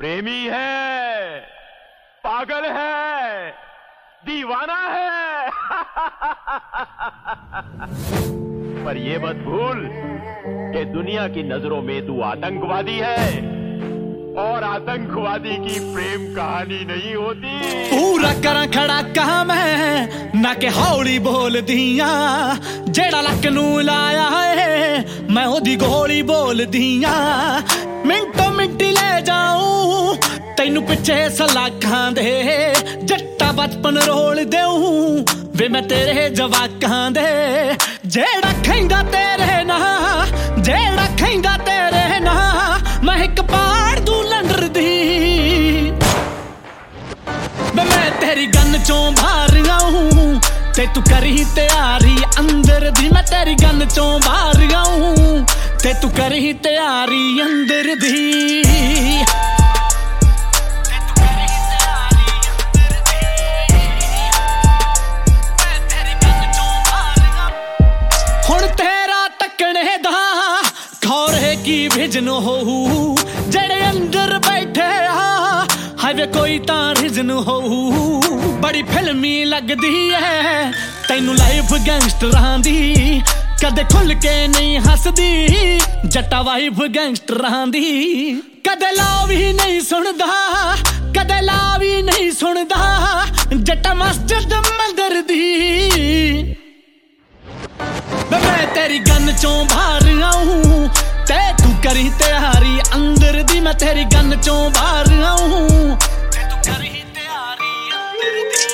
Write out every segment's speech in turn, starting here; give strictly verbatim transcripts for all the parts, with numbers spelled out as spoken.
प्रेमी है, पागल है, दीवाना है। पर ये मत भूल कि दुनिया की नजरों में तू आतंकवादी है और आतंकवादी की प्रेम कहानी नहीं होती। पूरा करा खड़ा कहा मैं ना के हौली बोल दिया जेड़ा लक नू लाया है मैं ओदी गोली बोल दिया। मिंटो मिंटी ले जाऊं तैनू पिछे सलाखां दे जट्टा बचपन रोल देऊं वे मैं तेरे जवाकां दे। जेड़ा खैंदा तेरे ना जेड़ा खैंदा तेरे ना मैं एक पाड़ दूं लंडर दी। मैं तेरी गन चों बाहर आऊं ते तू करी तैयारी अंदर दी। मैं तेरी गन चों बाहर आऊं ते तू करी तैयारी अंदर दी। हुण तेरा तकने दा खौरे की विजन होऊ जेड़े अंदर बैठे आ हावे कोई तां रिजन होऊ। बड़ी फिल्मी लगदी है तैनू लाइफ गैंगस्टरां दी कदे खुल के नहीं हसदी जट्टा वाइफ गैंगस्टरां दी। कदे लावी नहीं सुनदा कदे लावी नहीं सुनदा जट्टा मस्जिद मंदिर दी। मैं तेरी गन चों बाहर आऊं ते तू करी तैयारी अंदर दी। मैं तेरी गन चों बाहर आऊं ते तू करी तैयारी अंदर दी।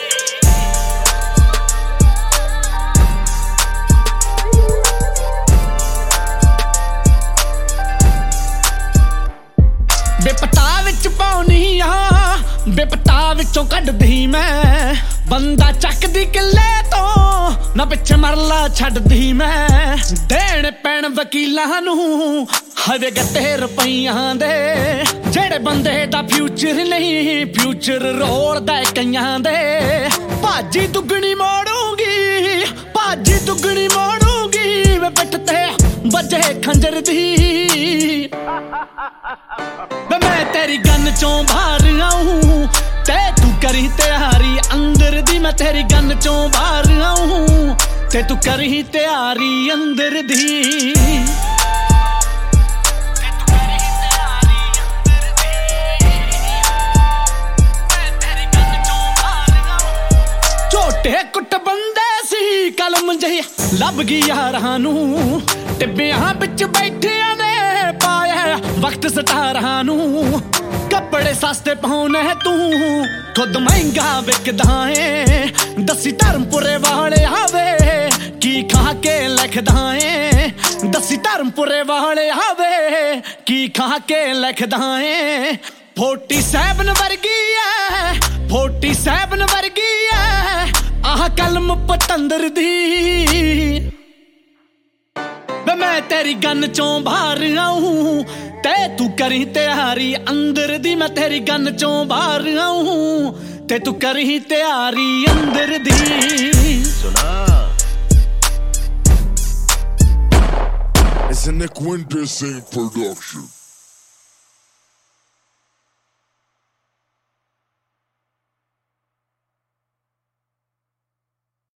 बेपता विच पाउनी आ बेपता विचों कड्डदी मैं बंदा चकदी किले तो ना पिछे मरला छड्डदी मैं। देण पैण वकीलां नू हवे गट्टे रुपइयां दे जेड़े बंदे दा फ्यूचर नहीं फ्यूचर रोलदा कईयां दे। भाजी दुगनी मोड़ूंगी भाजी दुगनी मोड़ूंगी वे पिठ ते बजे खंजर दी। मैं तेरी गन चों बाहर आऊं ते तू करी तैयारी अंदर दी। मैं तेरी गन चों बाहर आऊं ते तू करी तैयारी अंदर दी। झोटे कुट बंदे सी कलम जही लभ गई यारां नू टिब्बियां बिच बैठियां ने पाया वक्त सतारां नू। कपड़े सस्ते पाउने तू खुद महंगा विकदा है दसी धर्मपुरे वाले आवे की खा के लिखदा है। दसी धर्मपुरे वाले आवे की खा के लिखदा है। फोर्टी सेवन वर्गी है फोर्टी सेवन वर्गी है आह कलम पतंदर दी। मैं तेरी गन चों बाहर आऊं ते तू करी तैयारी अंदर दी। मैं तेरी गन चों बाहर आऊं ते तू करी तैयारी अंदर दी। सुना It's a Nick Winter Sing production.